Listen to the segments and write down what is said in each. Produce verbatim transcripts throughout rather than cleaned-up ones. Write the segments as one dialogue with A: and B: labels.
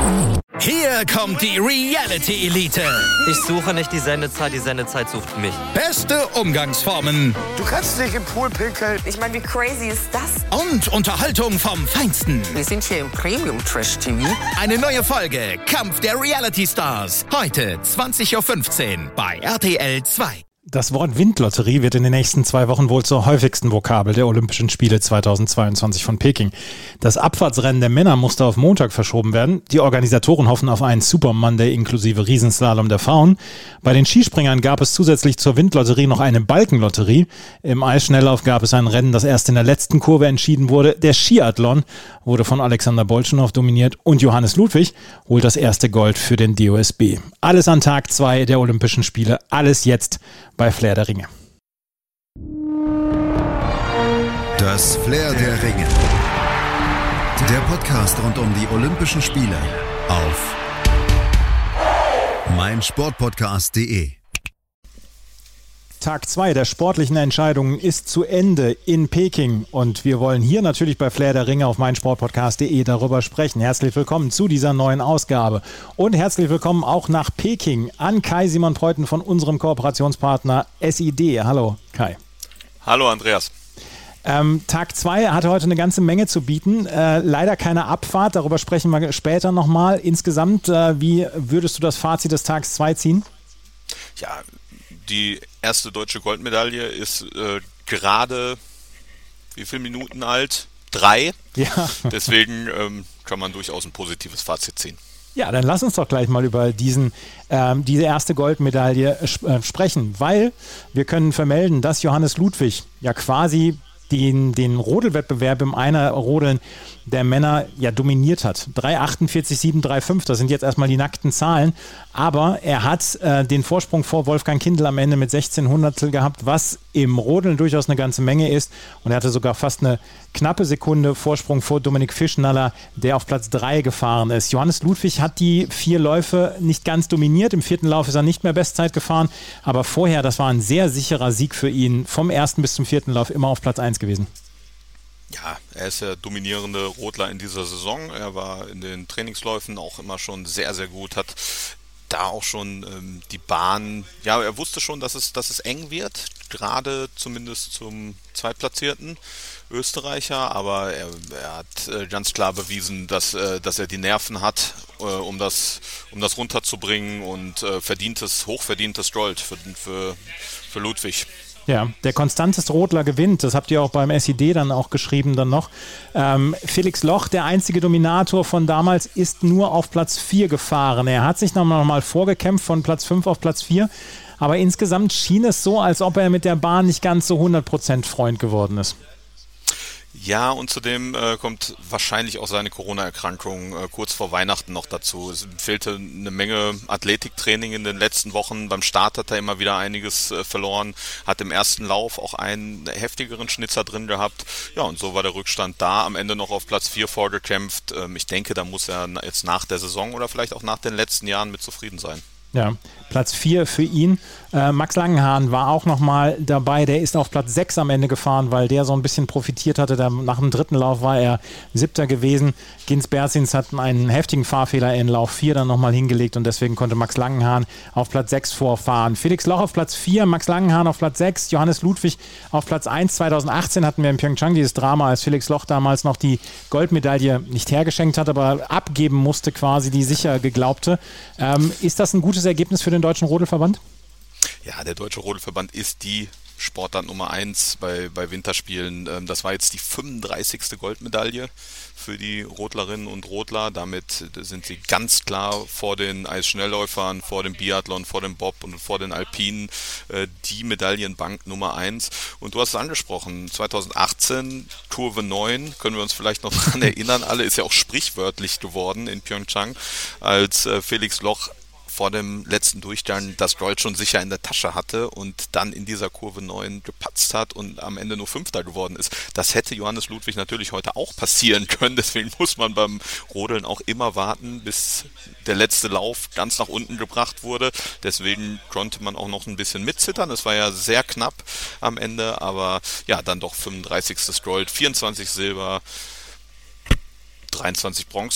A: Hier kommt die Reality Elite.
B: Ich suche nicht die Sendezeit, die Sendezeit sucht mich.
A: Beste Umgangsformen.
C: Du kannst dich im Pool pinkeln.
D: Ich meine, wie crazy ist das?
A: Und Unterhaltung vom Feinsten.
D: Wir sind hier im Premium-Trash-T V.
A: Eine neue Folge Kampf der Reality Stars. Heute zwanzig Uhr fünfzehn bei R T L zwei.
E: Das Wort Windlotterie wird in den nächsten zwei Wochen wohl zur häufigsten Vokabel der Olympischen Spiele zweitausendzweiundzwanzig von Peking. Das Abfahrtsrennen der Männer musste auf Montag verschoben werden. Die Organisatoren hoffen auf einen Super Monday inklusive Riesenslalom der Frauen. Bei den Skispringern gab es zusätzlich zur Windlotterie noch eine Balkenlotterie. Im Eisschnelllauf gab es ein Rennen, das erst in der letzten Kurve entschieden wurde. Der Skiathlon wurde von Alexander Bolschunow dominiert und Johannes Ludwig holt das erste Gold für den D O S B. Alles an Tag zwei der Olympischen Spiele, alles jetzt bei Flair der Ringe.
F: Das Flair der Ringe. Der Podcast rund um die Olympischen Spiele auf meinsportpodcast punkt de.
E: Tag zwei der sportlichen Entscheidungen ist zu Ende in Peking und wir wollen hier natürlich bei Flair der Ringe auf meinsportpodcast punkt de darüber sprechen. Herzlich willkommen zu dieser neuen Ausgabe und herzlich willkommen auch nach Peking an Kai Simon Preuten von unserem Kooperationspartner S I D. Hallo Kai.
G: Hallo Andreas.
E: Ähm, Tag zwei hat heute eine ganze Menge zu bieten. Äh, leider keine Abfahrt, darüber sprechen wir später nochmal. Insgesamt, äh, wie würdest du das Fazit des Tags zwei ziehen?
G: Ja, die erste deutsche Goldmedaille ist äh, gerade, wie viele Minuten alt? Drei.
E: Ja.
G: Deswegen ähm, kann man durchaus ein positives Fazit ziehen.
E: Ja, dann lass uns doch gleich mal über diesen, ähm, diese erste Goldmedaille äh, sprechen, weil wir können vermelden, dass Johannes Ludwig ja quasi den, den Rodelwettbewerb im Einerrodeln der Männer ja dominiert hat. drei achtundvierzig, sieben, drei fünf, das sind jetzt erstmal die nackten Zahlen, aber er hat äh, den Vorsprung vor Wolfgang Kindl am Ende mit sechzehn Hundertstel gehabt, was im Rodeln durchaus eine ganze Menge ist und er hatte sogar fast eine knappe Sekunde Vorsprung vor Dominik Fischnaller, der auf Platz drei gefahren ist. Johannes Ludwig hat die vier Läufe nicht ganz dominiert, im vierten Lauf ist er nicht mehr Bestzeit gefahren, aber vorher, das war ein sehr sicherer Sieg für ihn, vom ersten bis zum vierten Lauf immer auf Platz eins gewesen.
G: Ja, er ist der dominierende Rodler in dieser Saison. Er war in den Trainingsläufen auch immer schon sehr, sehr gut, hat da auch schon ähm, die Bahn, ja, er wusste schon, dass es, dass es eng wird, gerade zumindest zum Zweitplatzierten Österreicher, aber er, er hat äh, ganz klar bewiesen, dass, äh, dass er die Nerven hat, äh, um das, um das runterzubringen und äh, verdientes, hochverdientes Gold für, für, für Ludwig.
E: Ja, der konstanteste Rodler gewinnt, das habt ihr auch beim S I D dann auch geschrieben dann noch. Ähm, Felix Loch, der einzige Dominator von damals, ist nur auf Platz vier gefahren. Er hat sich nochmal noch mal vorgekämpft von Platz fünf auf Platz vier, aber insgesamt schien es so, als ob er mit der Bahn nicht ganz so hundert Prozent Freund geworden ist.
G: Ja, und zudem äh, kommt wahrscheinlich auch seine Corona-Erkrankung äh, kurz vor Weihnachten noch dazu. Es fehlte eine Menge Athletiktraining in den letzten Wochen. Beim Start hat er immer wieder einiges äh, verloren, hat im ersten Lauf auch einen heftigeren Schnitzer drin gehabt. Ja, und so war der Rückstand da, am Ende noch auf Platz vier vorgekämpft. Ähm, ich denke, da muss er jetzt nach der Saison oder vielleicht auch nach den letzten Jahren mit zufrieden sein.
E: Ja, Platz vier für ihn. Äh, Max Langenhahn war auch nochmal dabei. Der ist auf Platz sechs am Ende gefahren, weil der so ein bisschen profitiert hatte. Der, nach dem dritten Lauf war er Siebter gewesen. Gins Berzins hat einen heftigen Fahrfehler in Lauf vier dann nochmal hingelegt und deswegen konnte Max Langenhahn auf Platz sechs vorfahren. Felix Loch auf Platz vier, Max Langenhahn auf Platz sechs, Johannes Ludwig auf Platz eins. zweitausendachtzehn hatten wir in Pyeongchang dieses Drama, als Felix Loch damals noch die Goldmedaille nicht hergeschenkt hat, aber abgeben musste quasi, die sicher geglaubte. Ähm, ist das ein gutes Ergebnis für den Deutschen Rodelverband?
G: Ja, der Deutsche Rodelverband ist die Sportart Nummer eins bei, bei Winterspielen. Das war jetzt die fünfunddreißigste Goldmedaille für die Rodlerinnen und Rodler. Damit sind sie ganz klar vor den Eisschnellläufern, vor dem Biathlon, vor dem Bob und vor den Alpinen die Medaillenbank Nummer eins. Und du hast es angesprochen, zweitausendachtzehn, Kurve neun, können wir uns vielleicht noch daran erinnern, alle ist ja auch sprichwörtlich geworden in Pyeongchang, als Felix Loch vor dem letzten Durchgang das Gold schon sicher in der Tasche hatte und dann in dieser Kurve neun gepatzt hat und am Ende nur Fünfter geworden ist. Das hätte Johannes Ludwig natürlich heute auch passieren können, deswegen muss man beim Rodeln auch immer warten, bis der letzte Lauf ganz nach unten gebracht wurde. Deswegen konnte man auch noch ein bisschen mitzittern. Es war ja sehr knapp am Ende, aber ja, dann doch fünfunddreißigstes Gold, vierundzwanzig Silber, dreiundzwanzig Bronze.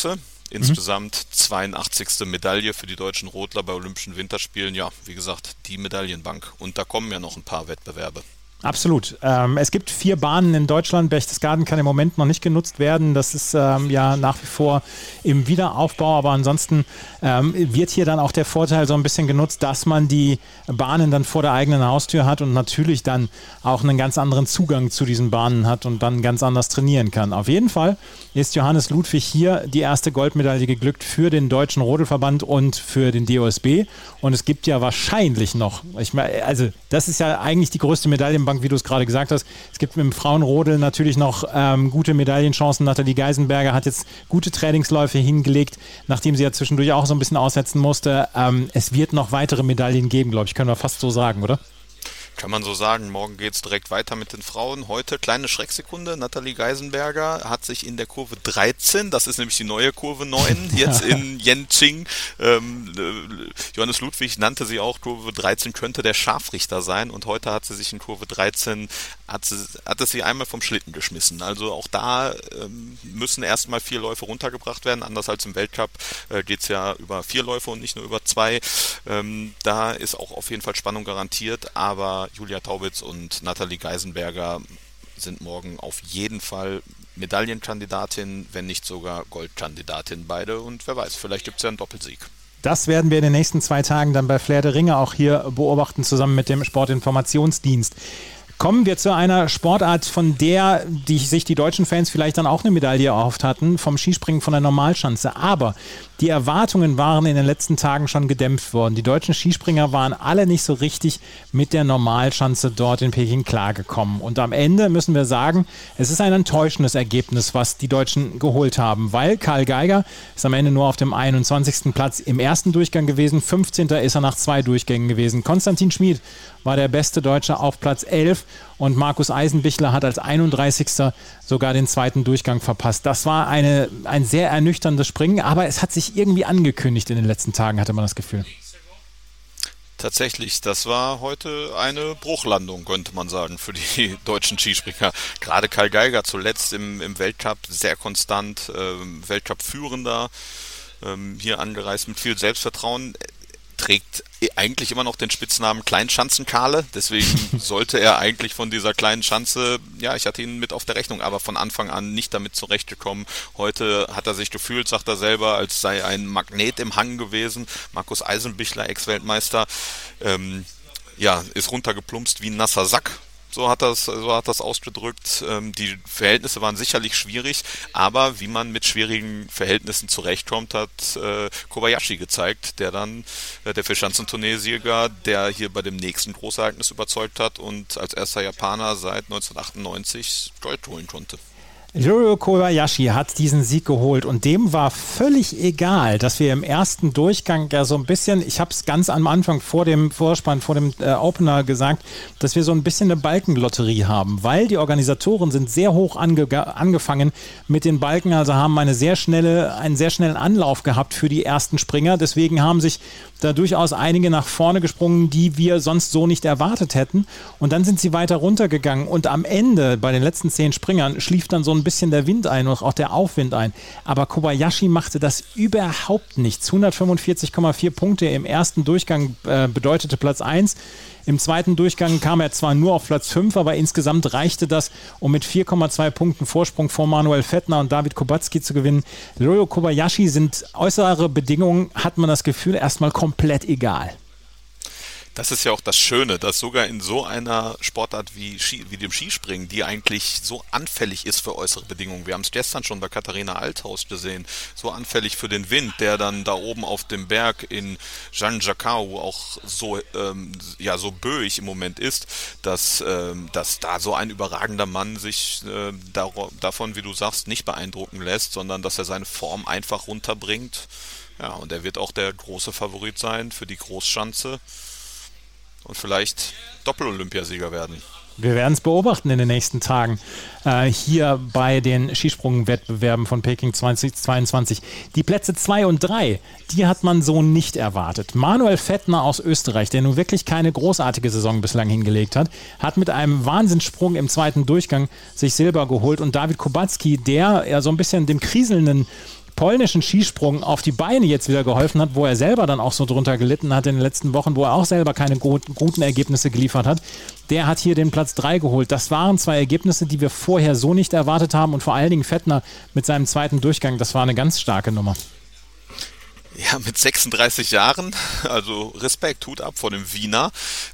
G: Insgesamt mhm. zweiundachtzigste Medaille für die deutschen Rodler bei Olympischen Winterspielen. Ja, wie gesagt, die Medaillenbank. Und da kommen ja noch ein paar Wettbewerbe.
E: Absolut. Ähm, es gibt vier Bahnen in Deutschland. Berchtesgaden kann im Moment noch nicht genutzt werden. Das ist ähm, ja nach wie vor im Wiederaufbau. Aber ansonsten ähm, wird hier dann auch der Vorteil so ein bisschen genutzt, dass man die Bahnen dann vor der eigenen Haustür hat und natürlich dann auch einen ganz anderen Zugang zu diesen Bahnen hat und dann ganz anders trainieren kann. Auf jeden Fall ist Johannes Ludwig hier die erste Goldmedaille geglückt für den Deutschen Rodelverband und für den D O S B. Und es gibt ja wahrscheinlich noch, ich meine, also das ist ja eigentlich die größte Medaillenbank, wie du es gerade gesagt hast. Es gibt im Frauenrodel natürlich noch ähm, gute Medaillenchancen. Nathalie Geisenberger hat jetzt gute Trainingsläufe hingelegt, nachdem sie ja zwischendurch auch so ein bisschen aussetzen musste. Ähm, es wird noch weitere Medaillen geben, glaube ich, können wir fast so sagen, oder?
G: Kann man so sagen. Morgen geht es direkt weiter mit den Frauen. Heute, kleine Schrecksekunde, Nathalie Geisenberger hat sich in der Kurve dreizehn, das ist nämlich die neue Kurve neun, jetzt in Yenqing, ähm, Johannes Ludwig nannte sie auch, Kurve dreizehn könnte der Scharfrichter sein, und heute hat sie sich in Kurve dreizehn, hat, sie, hat es sie einmal vom Schlitten geschmissen. Also auch da ähm, müssen erstmal vier Läufe runtergebracht werden, anders als im Weltcup äh, geht es ja über vier Läufe und nicht nur über zwei. Ähm, da ist auch auf jeden Fall Spannung garantiert, aber Julia Taubitz und Nathalie Geisenberger sind morgen auf jeden Fall Medaillenkandidatin, wenn nicht sogar Goldkandidatin beide, und wer weiß, vielleicht gibt es ja einen Doppelsieg.
E: Das werden wir in den nächsten zwei Tagen dann bei Flair der Ringe auch hier beobachten, zusammen mit dem Sportinformationsdienst. Kommen wir zu einer Sportart, von der die sich die deutschen Fans vielleicht dann auch eine Medaille erhofft hatten, vom Skispringen von der Normalschanze. Aber die Erwartungen waren in den letzten Tagen schon gedämpft worden. Die deutschen Skispringer waren alle nicht so richtig mit der Normalschanze dort in Peking klargekommen. Und am Ende müssen wir sagen, es ist ein enttäuschendes Ergebnis, was die Deutschen geholt haben, weil Karl Geiger ist am Ende nur auf dem einundzwanzigsten Platz im ersten Durchgang gewesen, fünfzehnter ist er nach zwei Durchgängen gewesen. Konstantin Schmid war der beste Deutsche auf Platz elf und Markus Eisenbichler hat als einunddreißigster sogar den zweiten Durchgang verpasst. Das war eine, ein sehr ernüchterndes Springen, aber es hat sich irgendwie angekündigt in den letzten Tagen, hatte man das Gefühl.
G: Tatsächlich, das war heute eine Bruchlandung, könnte man sagen, für die deutschen Skispringer. Gerade Karl Geiger zuletzt im, im Weltcup sehr konstant, ähm, Weltcup-Führender, ähm, hier angereist mit viel Selbstvertrauen. Trägt eigentlich immer noch den Spitznamen Kleinschanzenkarle, deswegen sollte er eigentlich von dieser kleinen Schanze, ja, ich hatte ihn mit auf der Rechnung, aber von Anfang an nicht damit zurechtgekommen. Heute hat er sich gefühlt, sagt er selber, als sei ein Magnet im Hang gewesen. Markus Eisenbichler, Ex-Weltmeister, ähm, ja, ist runtergeplumpst wie ein nasser Sack. So hat das, so hat das ausgedrückt. Ähm, die Verhältnisse waren sicherlich schwierig, aber wie man mit schwierigen Verhältnissen zurechtkommt, hat äh, Kobayashi gezeigt, der dann äh, der Vierschanzentournee-Sieger, der hier bei dem nächsten Großereignis überzeugt hat und als erster Japaner seit neunzehnhundertachtundneunzig Gold holen konnte.
E: Ryo Kobayashi hat diesen Sieg geholt und dem war völlig egal, dass wir im ersten Durchgang ja so ein bisschen, ich habe es ganz am Anfang vor dem Vorspann, vor dem äh, Opener gesagt, dass wir so ein bisschen eine Balkenlotterie haben, weil die Organisatoren sind sehr hoch ange- angefangen mit den Balken, also haben eine sehr schnelle, einen sehr schnellen Anlauf gehabt für die ersten Springer, deswegen haben sich da durchaus einige nach vorne gesprungen, die wir sonst so nicht erwartet hätten, und dann sind sie weiter runtergegangen und am Ende bei den letzten zehn Springern schlief dann so ein bisschen der Wind ein und auch der Aufwind ein. Aber Kobayashi machte das überhaupt nichts. hundertfünfundvierzig Komma vier Punkte im ersten Durchgang äh, bedeutete Platz eins. Im zweiten Durchgang kam er zwar nur auf Platz fünf, aber insgesamt reichte das, um mit vier Komma zwei Punkten Vorsprung vor Manuel Fettner und David Kubacki zu gewinnen. Ryo Kobayashi sind äußere Bedingungen, hat man das Gefühl, erstmal komplett egal.
G: Das ist ja auch das Schöne, dass sogar in so einer Sportart wie, Ski, wie dem Skispringen, die eigentlich so anfällig ist für äußere Bedingungen, wir haben es gestern schon bei Katharina Althaus gesehen, so anfällig für den Wind, der dann da oben auf dem Berg in Zhangjiakou auch so, ähm, ja, so böig im Moment ist, dass, ähm, dass da so ein überragender Mann sich äh, da, davon, wie du sagst, nicht beeindrucken lässt, sondern dass er seine Form einfach runterbringt. Ja, und er wird auch der große Favorit sein für die Großschanze. Und vielleicht Doppel-Olympiasieger werden.
E: Wir werden es beobachten in den nächsten Tagen äh, hier bei den Skisprung-Wettbewerben von Peking zweitausendzweiundzwanzig. Die Plätze zwei und drei, die hat man so nicht erwartet. Manuel Fettner aus Österreich, der nun wirklich keine großartige Saison bislang hingelegt hat, hat mit einem Wahnsinnssprung im zweiten Durchgang sich Silber geholt. Und David Kubacki, der ja so ein bisschen dem kriselnden polnischen Skisprung auf die Beine jetzt wieder geholfen hat, wo er selber dann auch so drunter gelitten hat in den letzten Wochen, wo er auch selber keine gut, guten Ergebnisse geliefert hat. Der hat hier den Platz drei geholt. Das waren zwei Ergebnisse, die wir vorher so nicht erwartet haben und vor allen Dingen Fettner mit seinem zweiten Durchgang, das war eine ganz starke Nummer.
G: Ja, mit sechsunddreißig Jahren, also Respekt, Hut ab vor dem Wiener,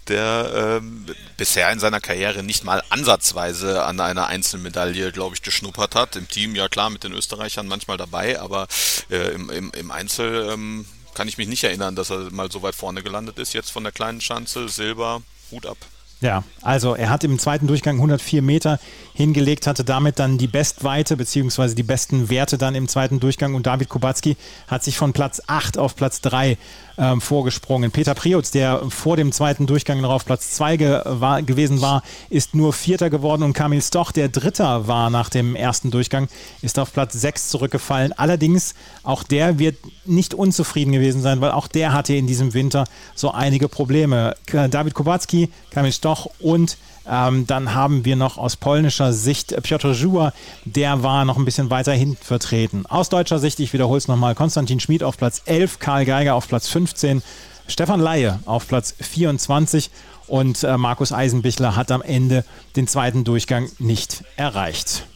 G: der ähm, bisher in seiner Karriere nicht mal ansatzweise an einer Einzelmedaille, glaube ich, geschnuppert hat. Im Team, ja klar, mit den Österreichern manchmal dabei, aber äh, im, im, im Einzel ähm, kann ich mich nicht erinnern, dass er mal so weit vorne gelandet ist. Jetzt von der kleinen Schanze, Silber, Hut ab.
E: Ja, also er hat im zweiten Durchgang hundertvier Meter hingelegt, hatte damit dann die Bestweite bzw. die besten Werte dann im zweiten Durchgang und David Kubacki hat sich von Platz acht auf Platz drei ähm, vorgesprungen. Peter Prioc, der vor dem zweiten Durchgang noch auf Platz zwei ge- war, gewesen war, ist nur Vierter geworden und Kamil Stoch, der Dritter war nach dem ersten Durchgang, ist auf Platz sechs zurückgefallen. Allerdings, auch der wird nicht unzufrieden gewesen sein, weil auch der hatte in diesem Winter so einige Probleme. David Kubacki, Kamil Stoch und ähm, dann haben wir noch aus polnischer Sicht Piotr Żuła, der war noch ein bisschen weiter hinten vertreten. Aus deutscher Sicht, ich wiederhole es nochmal, Konstantin Schmid auf Platz elf, Karl Geiger auf Platz fünfzehn, Stefan Laie auf Platz vierundzwanzig und äh, Markus Eisenbichler hat am Ende den zweiten Durchgang nicht erreicht.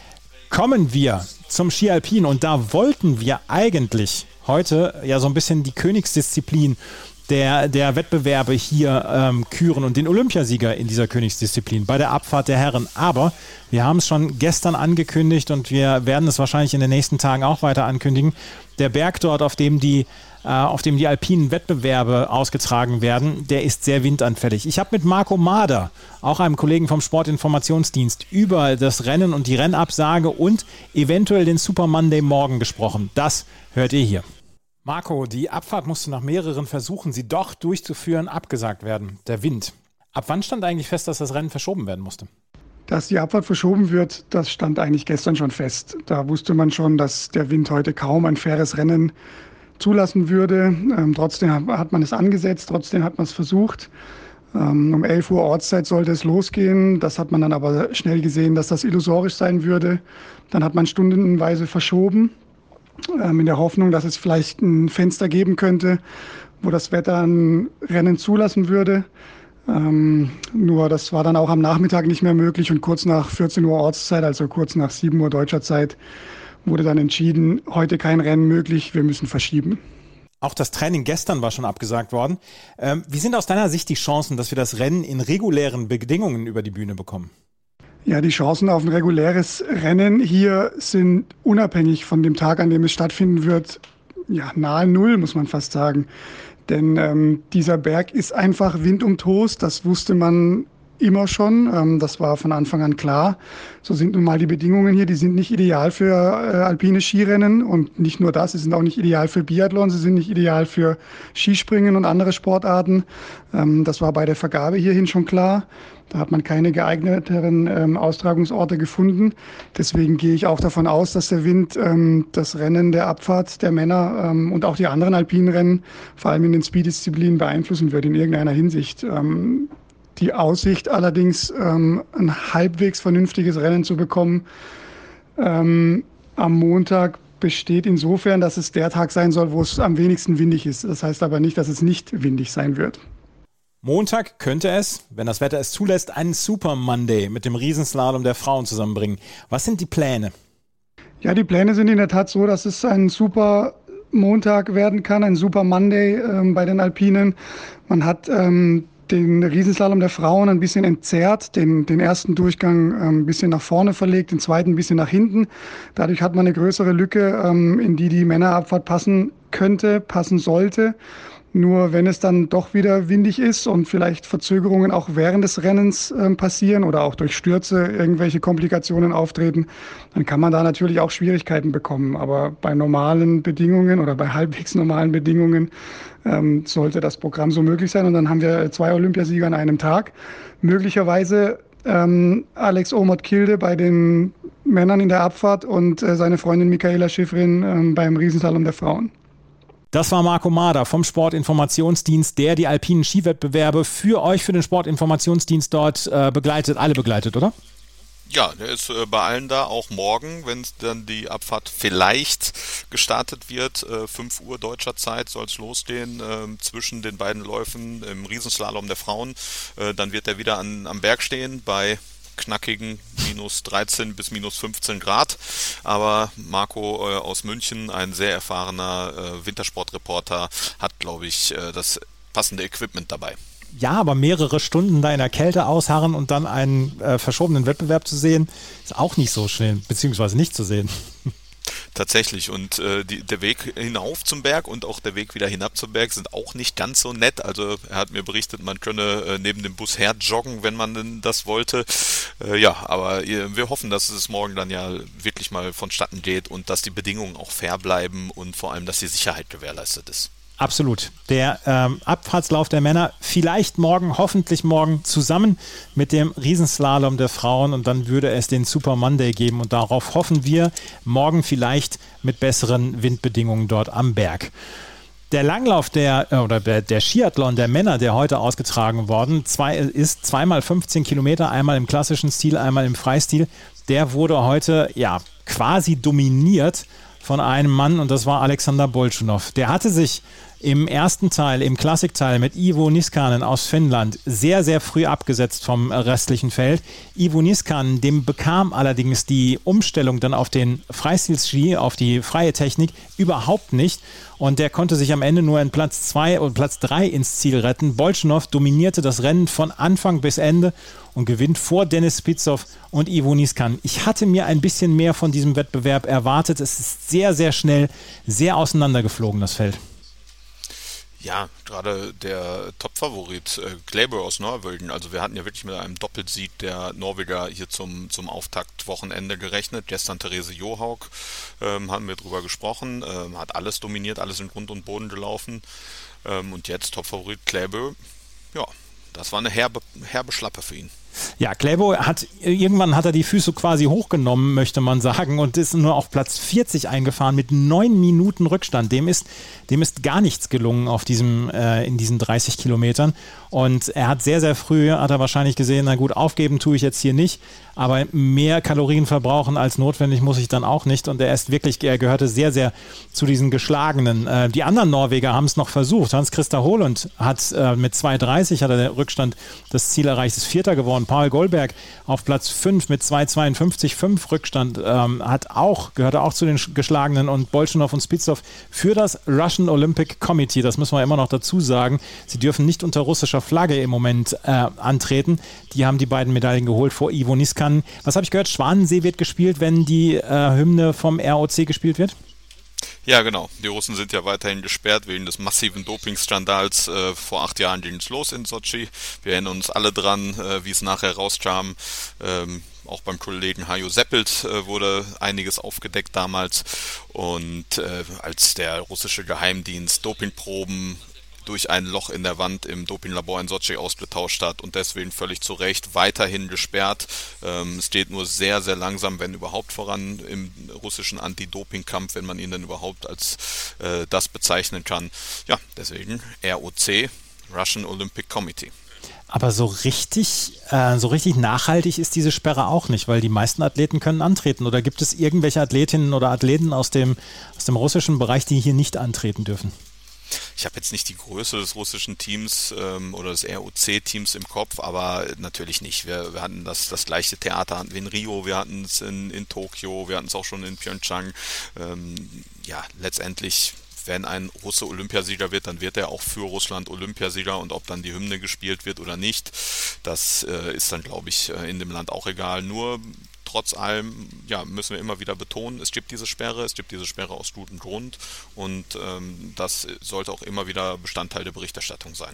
E: Kommen wir zum Ski Alpin und da wollten wir eigentlich heute ja so ein bisschen die Königsdisziplin Der, der Wettbewerbe hier ähm, küren und den Olympiasieger in dieser Königsdisziplin bei der Abfahrt der Herren. Aber wir haben es schon gestern angekündigt und wir werden es wahrscheinlich in den nächsten Tagen auch weiter ankündigen. Der Berg dort, auf dem die, äh, auf dem die alpinen Wettbewerbe ausgetragen werden, der ist sehr windanfällig. Ich habe mit Marco Mader, auch einem Kollegen vom Sportinformationsdienst, über das Rennen und die Rennabsage und eventuell den Super Monday morgen gesprochen. Das hört ihr hier. Marco, die Abfahrt musste nach mehreren Versuchen, sie doch durchzuführen, abgesagt werden. Der Wind. Ab wann stand eigentlich fest, dass das Rennen verschoben werden musste?
H: Dass die Abfahrt verschoben wird, das stand eigentlich gestern schon fest. Da wusste man schon, dass der Wind heute kaum ein faires Rennen zulassen würde. Ähm, trotzdem hat man es angesetzt, trotzdem hat man es versucht. Ähm, um elf Uhr Ortszeit sollte es losgehen. Das hat man dann aber schnell gesehen, dass das illusorisch sein würde. Dann hat man stundenweise verschoben, in der Hoffnung, dass es vielleicht ein Fenster geben könnte, wo das Wetter ein Rennen zulassen würde. Ähm, nur das war dann auch am Nachmittag nicht mehr möglich und kurz nach vierzehn Uhr Ortszeit, also kurz nach sieben Uhr deutscher Zeit, wurde dann entschieden, heute kein Rennen möglich, wir müssen verschieben.
E: Auch das Training gestern war schon abgesagt worden. Ähm, wie sind aus deiner Sicht die Chancen, dass wir das Rennen in regulären Bedingungen über die Bühne bekommen?
H: Ja, die Chancen auf ein reguläres Rennen hier sind unabhängig von dem Tag, an dem es stattfinden wird, ja, nahe Null, muss man fast sagen. Denn ähm, dieser Berg ist einfach windumtost, das wusste man immer schon. Ähm, das war von Anfang an klar. So sind nun mal die Bedingungen hier. Die sind nicht ideal für äh, alpine Skirennen und nicht nur das. Sie sind auch nicht ideal für Biathlon. Sie sind nicht ideal für Skispringen und andere Sportarten. Ähm, das war bei der Vergabe hierhin schon klar. Da hat man keine geeigneteren ähm, Austragungsorte gefunden. Deswegen gehe ich auch davon aus, dass der Wind ähm, das Rennen der Abfahrt der Männer ähm, und auch die anderen alpinen Rennen, vor allem in den Speed-Disziplinen, beeinflussen wird in irgendeiner Hinsicht. Ähm, die Aussicht allerdings, ähm, ein halbwegs vernünftiges Rennen zu bekommen, ähm, am Montag besteht insofern, dass es der Tag sein soll, wo es am wenigsten windig ist. Das heißt aber nicht, dass es nicht windig sein wird.
E: Montag könnte es, wenn das Wetter es zulässt, einen Super Monday mit dem Riesenslalom der Frauen zusammenbringen. Was sind die Pläne?
H: Ja, die Pläne sind in der Tat so, dass es ein Super Montag werden kann, ein Super Monday ähm, bei den Alpinen. Man hat ähm, den Riesenslalom der Frauen ein bisschen entzerrt, den, den ersten Durchgang ähm, ein bisschen nach vorne verlegt, den zweiten ein bisschen nach hinten. Dadurch hat man eine größere Lücke, ähm, in die die Männerabfahrt passen könnte, passen sollte. Nur wenn es dann doch wieder windig ist und vielleicht Verzögerungen auch während des Rennens äh, passieren oder auch durch Stürze irgendwelche Komplikationen auftreten, dann kann man da natürlich auch Schwierigkeiten bekommen. Aber bei normalen Bedingungen oder bei halbwegs normalen Bedingungen ähm, sollte das Programm so möglich sein. Und dann haben wir zwei Olympiasieger an einem Tag. Möglicherweise ähm, Alex Omot-Kilde bei den Männern in der Abfahrt und äh, seine Freundin Michaela Schifrin äh, beim Riesenslalom der Frauen.
E: Das war Marco Mader vom Sportinformationsdienst, der die alpinen Skiwettbewerbe für euch, für den Sportinformationsdienst dort äh, begleitet, alle begleitet, oder?
G: Ja, der ist äh, bei allen da, auch morgen, wenn dann die Abfahrt vielleicht gestartet wird. Äh, fünf Uhr deutscher Zeit soll es losgehen äh, zwischen den beiden Läufen im Riesenslalom der Frauen. Äh, dann wird er wieder an, am Berg stehen bei knackigen minus dreizehn bis minus fünfzehn Grad. Aber Marco äh, aus München, ein sehr erfahrener äh, Wintersportreporter, hat, glaube ich, äh, das passende Equipment dabei.
E: Ja, aber mehrere Stunden da in der Kälte ausharren und dann einen äh, verschobenen Wettbewerb zu sehen, ist auch nicht so schnell, beziehungsweise nicht zu sehen.
G: Tatsächlich, und äh, die, der Weg hinauf zum Berg und auch der Weg wieder hinab zum Berg sind auch nicht ganz so nett. Also er hat mir berichtet, man könne äh, neben dem Bus her joggen, wenn man denn das wollte. Äh, ja, aber äh, wir hoffen, dass es morgen dann ja wirklich mal vonstatten geht und dass die Bedingungen auch fair bleiben und vor allem, dass die Sicherheit gewährleistet ist.
E: Absolut. Der ähm, Abfahrtslauf der Männer vielleicht morgen, hoffentlich morgen zusammen mit dem Riesenslalom der Frauen und dann würde es den Super Monday geben und darauf hoffen wir morgen vielleicht mit besseren Windbedingungen dort am Berg. Der Langlauf der, oder der, der Skiathlon der Männer, der heute ausgetragen worden zwei, ist, zweimal fünfzehn Kilometer, einmal im klassischen Stil, einmal im Freistil. Der wurde heute ja quasi dominiert von einem Mann und das war Alexander Bolschunow. Der hatte sich im ersten Teil, im Klassikteil mit Iivo Niskanen aus Finnland sehr, sehr früh abgesetzt vom restlichen Feld. Iivo Niskanen, dem bekam allerdings die Umstellung dann auf den Freistilski, auf die freie Technik überhaupt nicht und der konnte sich am Ende nur in Platz zwei und Platz drei ins Ziel retten. Bolschunow dominierte das Rennen von Anfang bis Ende und gewinnt vor Denis Spitzow und Iivo Niskanen. Ich hatte mir ein bisschen mehr von diesem Wettbewerb erwartet. Es ist sehr, sehr schnell, sehr auseinandergeflogen, das Feld.
G: Ja, gerade der Top-Favorit äh, Klæbo aus Norwegen, also wir hatten ja wirklich mit einem Doppelsieg der Norweger hier zum, zum Auftaktwochenende gerechnet. Gestern Therese Johaug, ähm, haben wir drüber gesprochen, ähm, hat alles dominiert, alles in Grund und Boden gelaufen ähm, und jetzt Top-Favorit Klæbo, ja, das war eine herbe, herbe Schlappe für ihn.
E: Ja, Klæbo hat, irgendwann hat er die Füße quasi hochgenommen, möchte man sagen, und ist nur auf Platz vierzig eingefahren mit neun Minuten Rückstand. Dem ist, dem ist gar nichts gelungen auf diesem, äh, in diesen dreißig Kilometern. Und er hat sehr, sehr früh, hat er wahrscheinlich gesehen, na gut, aufgeben tue ich jetzt hier nicht, aber mehr Kalorien verbrauchen als notwendig muss ich dann auch nicht. Und er ist wirklich, er gehörte sehr, sehr zu diesen Geschlagenen. Äh, die anderen Norweger haben es noch versucht. Hans-Christer Holund hat äh, mit zwei dreißig hat er den Rückstand, das Ziel erreicht, ist Vierter geworden. Paul Goldberg auf Platz fünf mit zwei zweiundfünfzig fünf Rückstand, ähm, hat auch, gehörte auch zu den Geschlagenen und Bolschunow und Spitzow für das Russian Olympic Committee, das müssen wir immer noch dazu sagen, sie dürfen nicht unter russischer Flagge im Moment äh, antreten. Die haben die beiden Medaillen geholt vor Iivo Niskanen. Was habe ich gehört? Schwanensee wird gespielt, wenn die äh, Hymne vom R O C gespielt wird?
G: Ja, genau. Die Russen sind ja weiterhin gesperrt wegen des massiven Dopingskandals. Äh, vor acht Jahren ging es los in Sotschi. Wir erinnern uns alle dran, äh, wie es nachher rauskam. Ähm, auch beim Kollegen Hajo Seppelt äh, wurde einiges aufgedeckt damals. Und äh, als der russische Geheimdienst Dopingproben durch ein Loch in der Wand im Dopinglabor in Sotschi ausgetauscht hat und deswegen völlig zu Recht weiterhin gesperrt. Ähm, es geht nur sehr, sehr langsam, wenn überhaupt, voran im russischen Anti-Doping-Kampf, wenn man ihn denn überhaupt als äh, das bezeichnen kann. Ja, deswegen R O C, Russian Olympic Committee.
E: Aber so richtig, äh, so richtig nachhaltig ist diese Sperre auch nicht, weil die meisten Athleten können antreten. Oder gibt es irgendwelche Athletinnen oder Athleten aus dem, aus dem russischen Bereich, die hier nicht antreten dürfen?
G: Ich habe jetzt nicht die Größe des russischen Teams ähm, oder des R O C-Teams im Kopf, aber natürlich nicht. Wir, wir hatten das, das gleiche Theater hatten wir in Rio, wir hatten es in, in Tokio, wir hatten es auch schon in Pyeongchang. Ähm, ja, letztendlich, wenn ein Russe Olympiasieger wird, dann wird er auch für Russland Olympiasieger und ob dann die Hymne gespielt wird oder nicht, das äh, ist dann, glaube ich, in dem Land auch egal. Nur trotz allem, ja, müssen wir immer wieder betonen, es gibt diese Sperre, es gibt diese Sperre aus gutem Grund und ähm, das sollte auch immer wieder Bestandteil der Berichterstattung sein.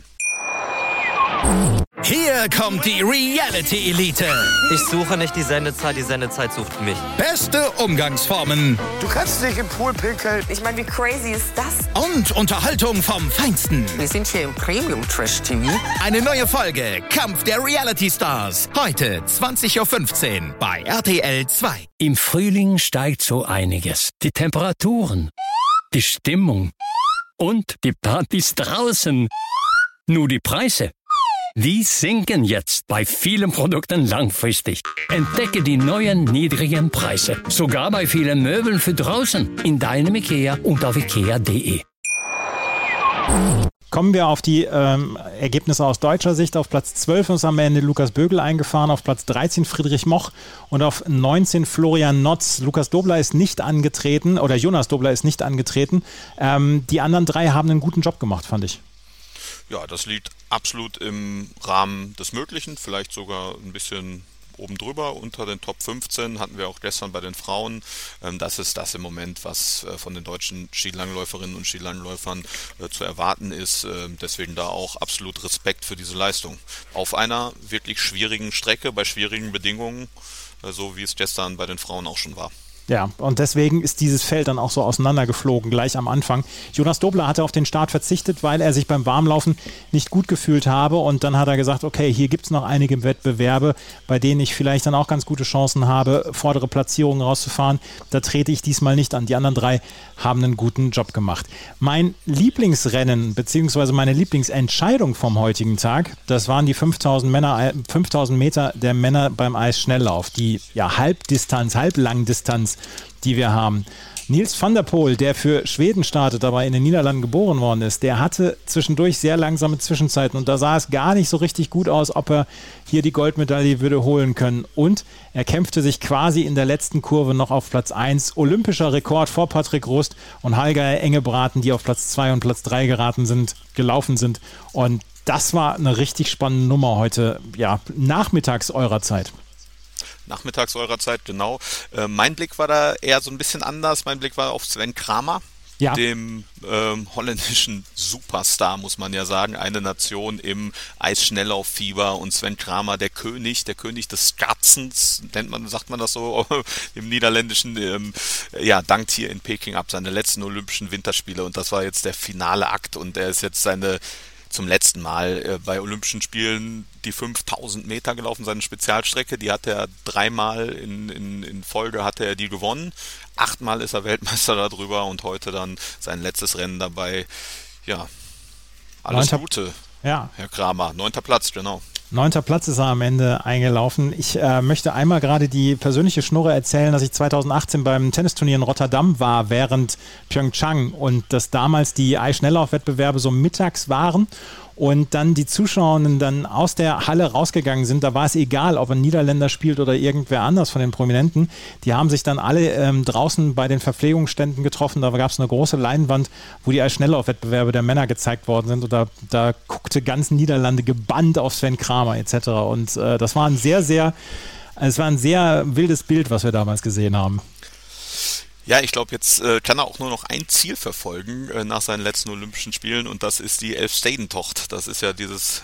A: Hier kommt die Reality-Elite.
B: Ich suche nicht die Sendezeit, die Sendezeit sucht mich.
A: Beste Umgangsformen
C: Du kannst dich im Pool pinkeln.
D: Ich meine, wie crazy ist das?
A: und Unterhaltung vom Feinsten.
D: Wir sind hier im Premium-Trash-T V.
A: Eine neue Folge Kampf der Reality Stars. Heute zwanzig Uhr fünfzehn bei R T L zwei.
I: Im Frühling steigt so einiges. Die Temperaturen, die Stimmung und die Partys draußen. Nur die Preise, Die sinken jetzt bei vielen Produkten langfristig. Entdecke die neuen niedrigen Preise. Sogar bei vielen Möbeln für draußen. In deinem IKEA und auf ikea punkt de.
E: Kommen wir auf die ähm, Ergebnisse aus deutscher Sicht. Auf Platz zwölf ist am Ende Lukas Bögel eingefahren, auf Platz dreizehn Friedrich Moch und auf neunzehn Florian Notz. Lukas Dobler ist nicht angetreten oder Jonas Dobler ist nicht angetreten. Ähm, die anderen drei haben einen guten Job gemacht, fand ich.
G: Ja, das liegt absolut im Rahmen des Möglichen, vielleicht sogar ein bisschen oben drüber, unter den Top fünfzehn, hatten wir auch gestern bei den Frauen. Das ist das im Moment, was von den deutschen Skilangläuferinnen und Skilangläufern zu erwarten ist. Deswegen da auch absolut Respekt für diese Leistung. Auf einer wirklich schwierigen Strecke, bei schwierigen Bedingungen, so wie es gestern bei den Frauen auch schon war.
E: Ja, und deswegen ist dieses Feld dann auch so auseinandergeflogen, gleich am Anfang. Jonas Dobler hatte auf den Start verzichtet, weil er sich beim Warmlaufen nicht gut gefühlt habe. Und dann hat er gesagt, okay, hier gibt es noch einige Wettbewerbe, bei denen ich vielleicht dann auch ganz gute Chancen habe, vordere Platzierungen rauszufahren. Da trete ich diesmal nicht an. Die anderen drei haben einen guten Job gemacht. Mein Lieblingsrennen, beziehungsweise meine Lieblingsentscheidung vom heutigen Tag, das waren die fünftausend Männer, fünftausend Meter der Männer beim Eisschnelllauf. Die ja, Halbdistanz, Halblangdistanz, die wir haben. Niels van der Poel, der für Schweden startet, aber in den Niederlanden geboren worden ist, der hatte zwischendurch sehr langsame Zwischenzeiten und da sah es gar nicht so richtig gut aus, ob er hier die Goldmedaille würde holen können. Und er kämpfte sich quasi in der letzten Kurve noch auf Platz eins. Olympischer Rekord vor Patrick Rust und Holger Engebraten, die auf Platz zwei und Platz drei geraten sind, gelaufen sind. Und das war eine richtig spannende Nummer heute, ja, nachmittags eurer Zeit.
G: Nachmittags eurer Zeit, genau. Äh, mein Blick war da eher so ein bisschen anders. Mein Blick war auf Sven Kramer, ja. dem ähm, holländischen Superstar, muss man ja sagen. Eine Nation im Eisschnelllauffieber und Sven Kramer, der König, der König des Skatzens, nennt man, sagt man das so im Niederländischen, ähm, ja, dankt hier in Peking ab seine letzten Olympischen Winterspiele und das war jetzt der finale Akt und er ist jetzt seine zum letzten Mal äh, bei Olympischen Spielen die fünftausend Meter gelaufen, seine Spezialstrecke, die hat er dreimal in, in, in Folge hatte er die gewonnen, achtmal ist er Weltmeister darüber und heute dann sein letztes Rennen dabei. Ja, alles
E: Neunter,
G: Gute,
E: ja.
G: Herr Kramer, neunter Platz, genau.
E: Neunter Platz ist er am Ende eingelaufen. Ich äh, möchte einmal gerade die persönliche Schnurre erzählen, dass ich zweitausendachtzehn beim Tennisturnier in Rotterdam war, während Pyeongchang und dass damals die Eisschnelllaufwettbewerbe so mittags waren und dann die Zuschauerinnen dann aus der Halle rausgegangen sind. Da war es egal, ob ein Niederländer spielt oder irgendwer anders von den Prominenten. Die haben sich dann alle ähm, draußen bei den Verpflegungsständen getroffen. Da gab es eine große Leinwand, wo die Eisschnelllaufwettbewerbe der Männer gezeigt worden sind. Und da, da guckte ganz Niederlande gebannt auf Sven Kramer et cetera. Und äh, das war ein sehr, sehr, es war ein sehr wildes Bild, was wir damals gesehen haben.
G: Ja, ich glaube, jetzt äh, kann er auch nur noch ein Ziel verfolgen äh, nach seinen letzten Olympischen Spielen und das ist die Elfstedentocht. Das ist ja dieses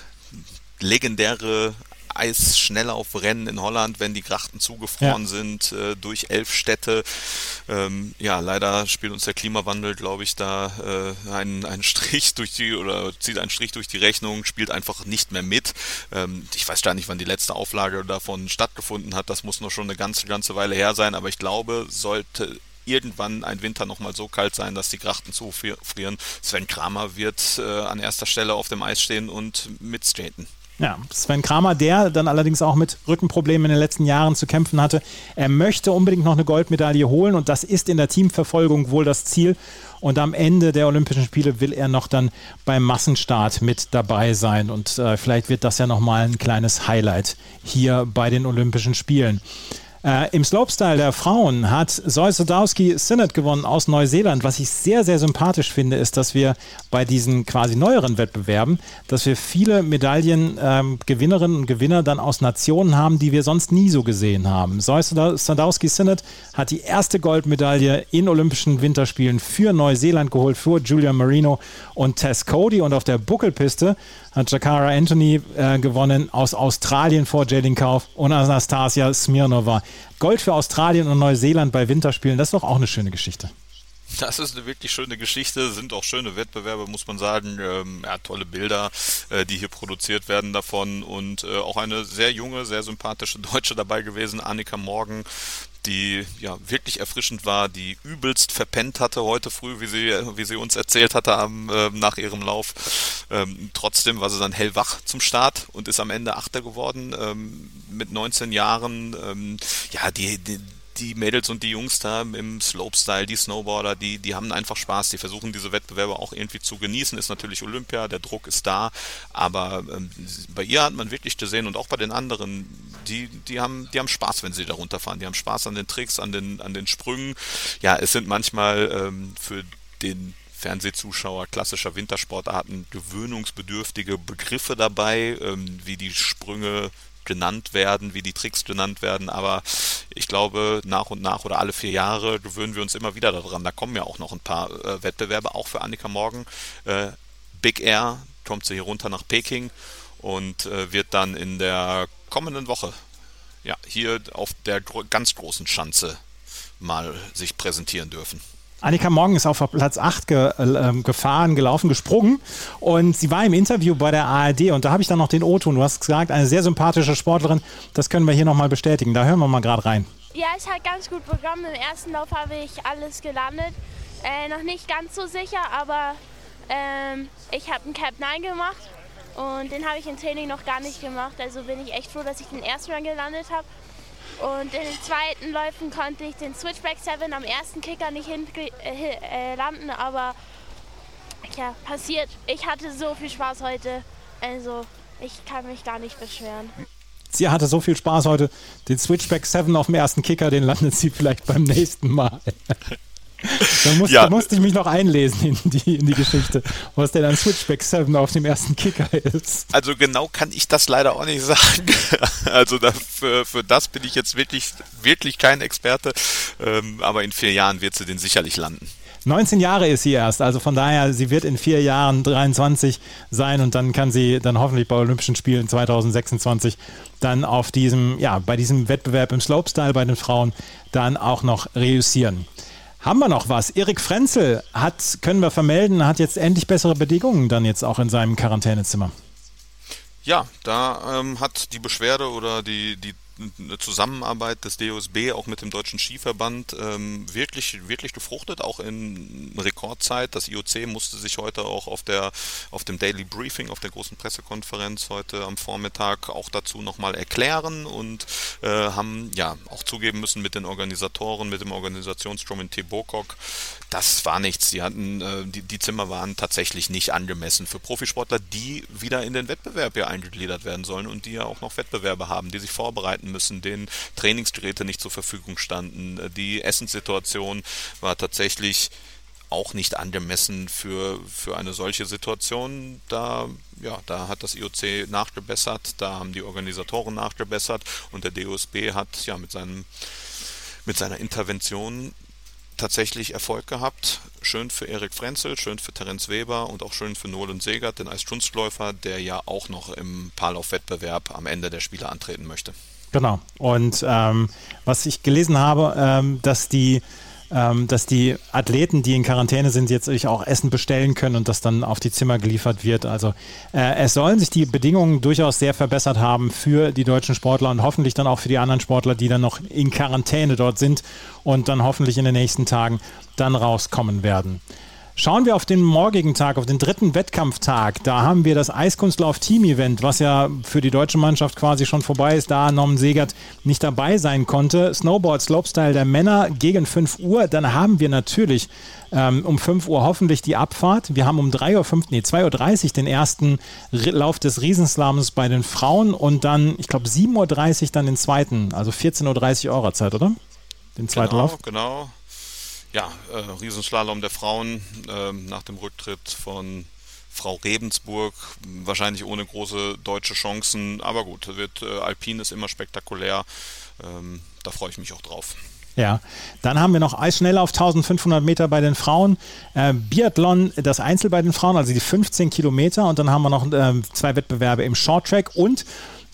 G: legendäre Eisschnelllaufrennen in Holland, wenn die Grachten zugefroren ja. sind äh, durch elf Städte. Ähm, ja, leider spielt uns der Klimawandel, glaube ich, da äh, einen, einen Strich durch die oder zieht einen Strich durch die Rechnung, spielt einfach nicht mehr mit. Ähm, ich weiß gar nicht, wann die letzte Auflage davon stattgefunden hat. Das muss noch schon eine ganze, ganze Weile her sein, aber ich glaube, sollte irgendwann ein Winter nochmal so kalt sein, dass die Grachten zufrieren. Sven Kramer wird äh, an erster Stelle auf dem Eis stehen und mitskaten.
E: Ja, Sven Kramer, der dann allerdings auch mit Rückenproblemen in den letzten Jahren zu kämpfen hatte. Er möchte unbedingt noch eine Goldmedaille holen und das ist in der Teamverfolgung wohl das Ziel. Und am Ende der Olympischen Spiele will er noch dann beim Massenstart mit dabei sein. Und äh, vielleicht wird das ja nochmal ein kleines Highlight hier bei den Olympischen Spielen. Äh, Im Slopestyle der Frauen hat Zoe Sadowski-Synnott gewonnen aus Neuseeland. Was ich sehr, sehr sympathisch finde, ist, dass wir bei diesen quasi neueren Wettbewerben, dass wir viele Medaillengewinnerinnen ähm, und Gewinner dann aus Nationen haben, die wir sonst nie so gesehen haben. Zoe Sadowski-Synnott hat die erste Goldmedaille in Olympischen Winterspielen für Neuseeland geholt, für Julia Marino und Tess Cody. Und auf der Buckelpiste hat Jakara Anthony äh, gewonnen aus Australien vor Jaylin Kauf und Anastasia Smirnova. Gold für Australien und Neuseeland bei Winterspielen, das ist doch auch eine schöne Geschichte.
G: Das ist eine wirklich schöne Geschichte, sind auch schöne Wettbewerbe, muss man sagen. Ähm, ja, tolle Bilder, äh, die hier produziert werden davon und äh, auch eine sehr junge, sehr sympathische Deutsche dabei gewesen, Annika Morgen, die ja wirklich erfrischend war, die übelst verpennt hatte heute früh, wie sie wie sie uns erzählt hatte am, äh, nach ihrem Lauf. Ähm, trotzdem war sie dann hellwach zum Start und ist am Ende Achter geworden ähm, mit neunzehn Jahren. Ähm, ja, die, die Die Mädels und die Jungs da im Slopestyle, die Snowboarder, die, die haben einfach Spaß, die versuchen diese Wettbewerbe auch irgendwie zu genießen, ist natürlich Olympia, der Druck ist da, aber ähm, bei ihr hat man wirklich gesehen und auch bei den anderen, die, die, haben, die haben Spaß, wenn sie da runterfahren, die haben Spaß an den Tricks, an den, an den Sprüngen. Ja, es sind manchmal ähm, für den Fernsehzuschauer klassischer Wintersportarten gewöhnungsbedürftige Begriffe dabei, ähm, wie die Sprünge genannt werden, wie die Tricks genannt werden, aber ich glaube, nach und nach oder alle vier Jahre gewöhnen wir uns immer wieder daran. Da kommen ja auch noch ein paar äh, Wettbewerbe, auch für Annika Morgen. Äh, Big Air kommt sie hier runter nach Peking und äh, wird dann in der kommenden Woche ja, hier auf der gro- ganz großen Schanze mal sich präsentieren dürfen.
E: Annika Morgen ist auf Platz acht ge, äh, gefahren, gelaufen, gesprungen und sie war im Interview bei der A R D und da habe ich dann noch den O-Ton, du hast gesagt, eine sehr sympathische Sportlerin, das können wir hier nochmal bestätigen, da hören wir mal gerade rein.
J: Ja, ich hatte ganz gut Programm, im ersten Lauf habe ich alles gelandet, äh, noch nicht ganz so sicher, aber ähm, ich habe einen Cap neun gemacht und den habe ich im Training noch gar nicht gemacht, also bin ich echt froh, dass ich den ersten Run gelandet habe. Und in den zweiten Läufen konnte ich den Switchback sieben am ersten Kicker nicht hin, äh, äh, landen, aber ja, passiert. Ich hatte so viel Spaß heute, also ich kann mich gar nicht beschweren.
E: Sie hatte so viel Spaß heute, den Switchback sieben auf dem ersten Kicker, den landet sie vielleicht beim nächsten Mal. Da, musste, ja. da musste ich mich noch einlesen in die, in die Geschichte, was denn ein Switchback sieben auf dem ersten Kicker ist.
G: Also genau kann ich das leider auch nicht sagen. Also dafür, für das bin ich jetzt wirklich, wirklich kein Experte. Ähm, aber in vier Jahren wird sie den sicherlich landen.
E: neunzehn Jahre ist sie erst, also von daher, sie wird in vier Jahren dreiundzwanzig sein und dann kann sie dann hoffentlich bei Olympischen Spielen zwanzig sechsundzwanzig dann auf diesem, ja, bei diesem Wettbewerb im Slopestyle bei den Frauen dann auch noch reüssieren. Haben wir noch was? Erik Frenzel hat, können wir vermelden, hat jetzt endlich bessere Bedingungen dann jetzt auch in seinem Quarantänezimmer.
G: Ja, da ähm, hat die Beschwerde oder die, die eine Zusammenarbeit des D O S B auch mit dem Deutschen Skiverband ähm, wirklich, wirklich gefruchtet, auch in Rekordzeit. Das I O C musste sich heute auch auf der auf dem Daily Briefing, auf der großen Pressekonferenz heute am Vormittag auch dazu nochmal erklären und äh, haben ja auch zugeben müssen mit den Organisatoren, mit dem Organisationsstrom in Tebokok, das war nichts. Die hatten, äh, die, die Zimmer waren tatsächlich nicht angemessen für Profisportler, die wieder in den Wettbewerb ja eingegliedert werden sollen und die ja auch noch Wettbewerbe haben, die sich vorbereiten müssen, denen Trainingsgeräte nicht zur Verfügung standen. Die Essenssituation war tatsächlich auch nicht angemessen für, für eine solche Situation. Da, ja, da hat das I O C nachgebessert, da haben die Organisatoren nachgebessert und der D O S B hat ja mit seinem, mit seiner Intervention tatsächlich Erfolg gehabt. Schön für Erik Frenzel, schön für Terenz Weber und auch schön für Nolan Segert, den Eiskunstläufer, der ja auch noch im Paarlaufwettbewerb am Ende der Spiele antreten möchte.
E: Genau. Und ähm, was ich gelesen habe, ähm, dass die ähm, dass die Athleten, die in Quarantäne sind, jetzt sich auch Essen bestellen können und das dann auf die Zimmer geliefert wird. Also äh, es sollen sich die Bedingungen durchaus sehr verbessert haben für die deutschen Sportler und hoffentlich dann auch für die anderen Sportler, die dann noch in Quarantäne dort sind und dann hoffentlich in den nächsten Tagen dann rauskommen werden. Schauen wir auf den morgigen Tag, auf den dritten Wettkampftag. Da haben wir das Eiskunstlauf-Team-Event, was ja für die deutsche Mannschaft quasi schon vorbei ist, da Norman Segert nicht dabei sein konnte. Snowboard, Slopestyle der Männer gegen fünf Uhr. Dann haben wir natürlich ähm, um fünf Uhr hoffentlich die Abfahrt. Wir haben um drei Uhr fünf, nee, zwei Uhr dreißig den ersten R- Lauf des Riesenslaloms bei den Frauen und dann, ich glaube, sieben Uhr dreißig dann den zweiten, also vierzehn Uhr dreißig eurer Zeit, oder? Den zweiten
G: genau,
E: Lauf.
G: Genau, Ja, äh, Riesenslalom der Frauen äh, nach dem Rücktritt von Frau Rebensburg, wahrscheinlich ohne große deutsche Chancen, aber gut, wird äh, Alpin ist immer spektakulär, ähm, da freue ich mich auch drauf.
E: Ja, dann haben wir noch Eisschnelllauf eintausendfünfhundert Meter bei den Frauen, äh, Biathlon das Einzel bei den Frauen, also die fünfzehn Kilometer und dann haben wir noch äh, zwei Wettbewerbe im Shorttrack und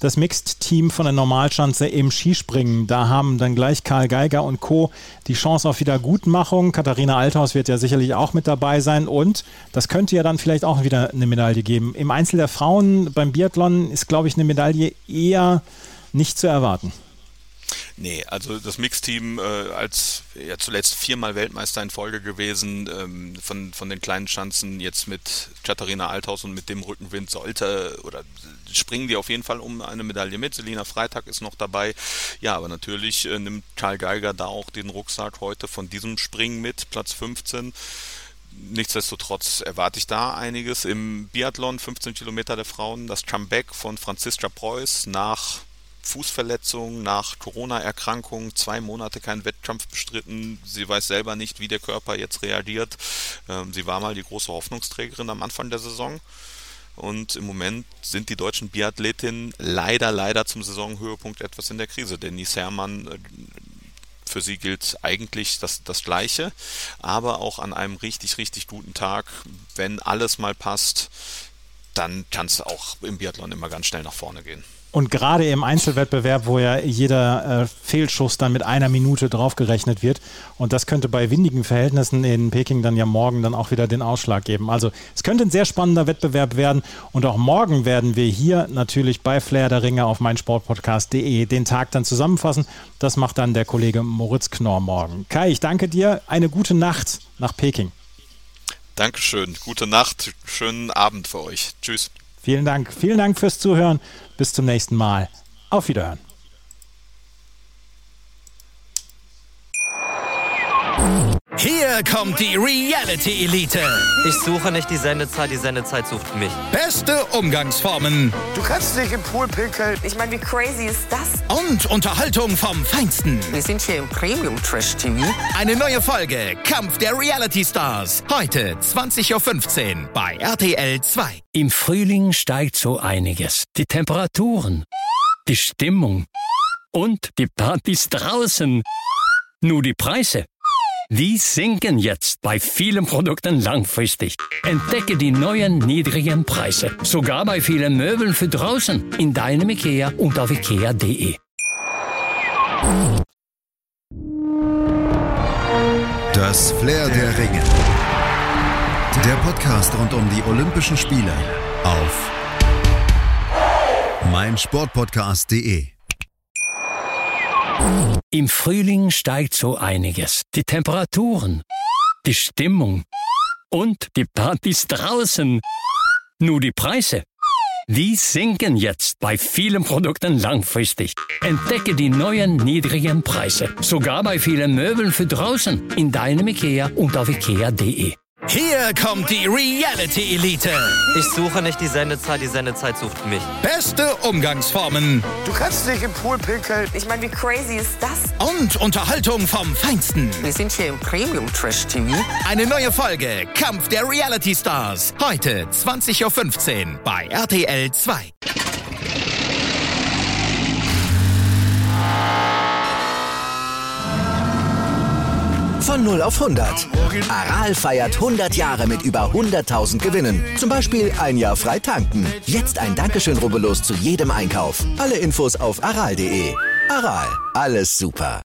E: das Mixed-Team von der Normalschanze im Skispringen. Da haben dann gleich Karl Geiger und Co. die Chance auf Wiedergutmachung. Katharina Althaus wird ja sicherlich auch mit dabei sein und das könnte ja dann vielleicht auch wieder eine Medaille geben. Im Einzel der Frauen beim Biathlon ist, glaube ich, eine Medaille eher nicht zu erwarten.
G: Nee, also das Mixteam äh, als ja zuletzt viermal Weltmeister in Folge gewesen, ähm, von, von den kleinen Schanzen jetzt mit Katharina Althaus und mit dem Rückenwind sollte oder springen die auf jeden Fall um eine Medaille mit. Selina Freitag ist noch dabei. Ja, aber natürlich äh, nimmt Karl Geiger da auch den Rucksack heute von diesem Springen mit, Platz fünfzehn. Nichtsdestotrotz erwarte ich da einiges. Im Biathlon, fünfzehn Kilometer der Frauen, das Comeback von Franziska Preuß nach Fußverletzung, nach Corona-Erkrankung, zwei Monate keinen Wettkampf bestritten. Sie weiß selber nicht, wie der Körper jetzt reagiert. Ähm, sie war mal die große Hoffnungsträgerin am Anfang der Saison. Und im Moment sind die deutschen Biathletinnen leider, leider zum Saisonhöhepunkt etwas in der Krise. Denise Herrmann, äh, für sie gilt eigentlich das, das Gleiche. Aber auch an einem richtig, richtig guten Tag, wenn alles mal passt, dann kann es auch im Biathlon immer ganz schnell nach vorne gehen.
E: Und gerade im Einzelwettbewerb, wo ja jeder äh, Fehlschuss dann mit einer Minute draufgerechnet wird. Und das könnte bei windigen Verhältnissen in Peking dann ja morgen dann auch wieder den Ausschlag geben. Also es könnte ein sehr spannender Wettbewerb werden. Und auch morgen werden wir hier natürlich bei Flair der Ringe auf meinsportpodcast punkt de den Tag dann zusammenfassen. Das macht dann der Kollege Moritz Knorr morgen. Kai, ich danke dir. Eine gute Nacht nach Peking.
G: Dankeschön. Gute Nacht. Schönen Abend für euch. Tschüss.
E: Vielen Dank. Vielen Dank fürs Zuhören. Bis zum nächsten Mal. Auf Wiederhören.
A: Hier kommt die Reality Elite.
B: Ich suche nicht die Sendezeit, die Sendezeit sucht mich.
A: Beste Umgangsformen.
C: Du kannst nicht im Pool pinkeln.
D: Ich meine, wie crazy ist das?
A: Und Unterhaltung vom Feinsten.
D: Wir sind hier im Premium Trash T V.
A: Eine neue Folge Kampf der Reality Stars. Heute zwanzig Uhr fünfzehn bei R T L zwei.
I: Im Frühling steigt so einiges. Die Temperaturen, die Stimmung und die Partys draußen. Nur die Preise, die sinken jetzt bei vielen Produkten langfristig. Entdecke die neuen niedrigen Preise. Sogar bei vielen Möbeln für draußen. In deinem Ikea und auf ikea punkt de.
F: Das Flair der Ringe. Der Podcast rund um die Olympischen Spiele auf meinsportpodcast punkt de.
I: Im Frühling steigt so einiges. Die Temperaturen, die Stimmung und die Partys draußen. Nur die Preise, die sinken jetzt bei vielen Produkten langfristig. Entdecke die neuen niedrigen Preise. Sogar bei vielen Möbeln für draußen. In deinem Ikea und auf ikea punkt de.
A: Hier kommt die Reality Elite.
B: Ich suche nicht die Sendezeit, die Sendezeit sucht mich.
A: Beste Umgangsformen.
C: Du kannst nicht im Pool pinkeln.
D: Ich meine, wie crazy ist das?
A: Und Unterhaltung vom Feinsten.
D: Wir sind hier im Premium Trash T V.
A: Eine neue Folge Kampf der Reality Stars. Heute zwanzig Uhr fünfzehn bei R T L zwei.
K: Von null auf hundert. Aral feiert hundert Jahre mit über hunderttausend Gewinnen. Zum Beispiel ein Jahr frei tanken. Jetzt ein Dankeschön, rubbellos zu jedem Einkauf. Alle Infos auf aral punkt de. Aral, alles super.